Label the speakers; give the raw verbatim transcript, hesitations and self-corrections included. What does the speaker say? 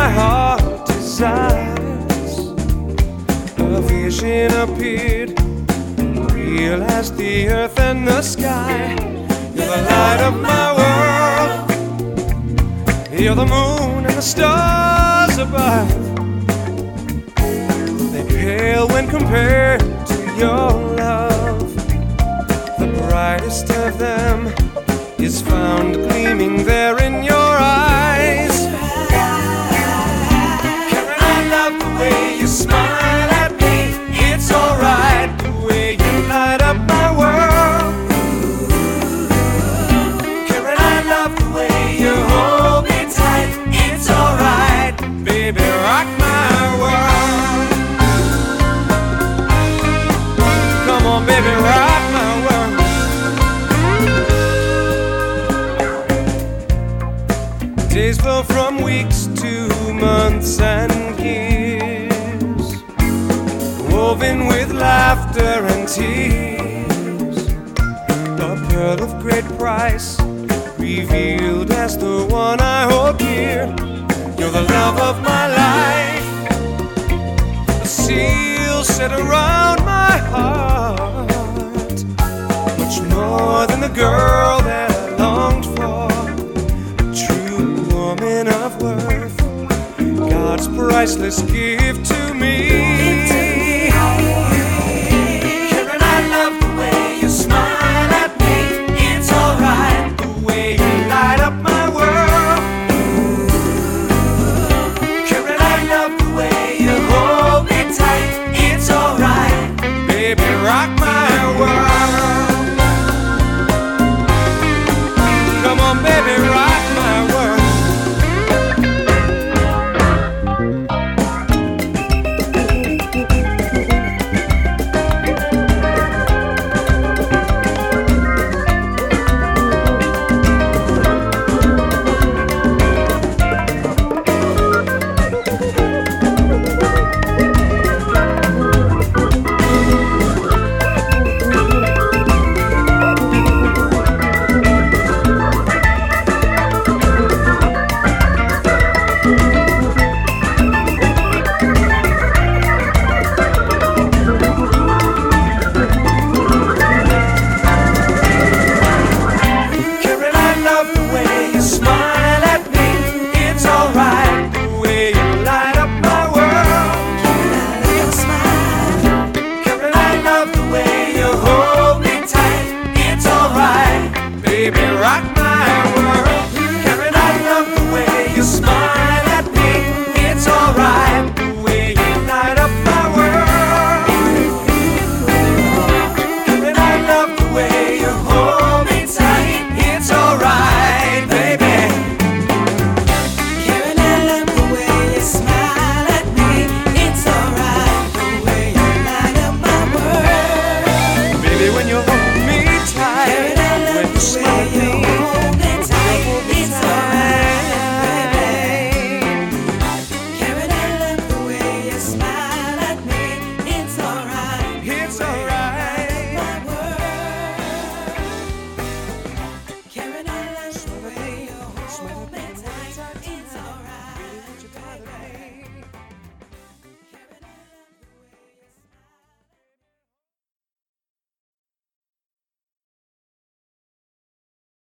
Speaker 1: my heart desires. A vision appeared, real as the earth and the sky. You're the light of my world, you're the moon and the stars above. They pale when compared to your love. The brightest of them is found gleaming there in your eyes. Karen, I love the way you smile at me. It's alright the way you light up my world. Karen, I love the way you hold me tight. It's alright, baby, rock my world. Come on, baby, rock my world. Days flow from weeks to months and years, woven with laughter and tears. A pearl of great price, revealed as the one I hold dear. You're the love of my life, a seal set around my heart. Much more than the girl that I longed for, woman of worth, God's priceless gift to me.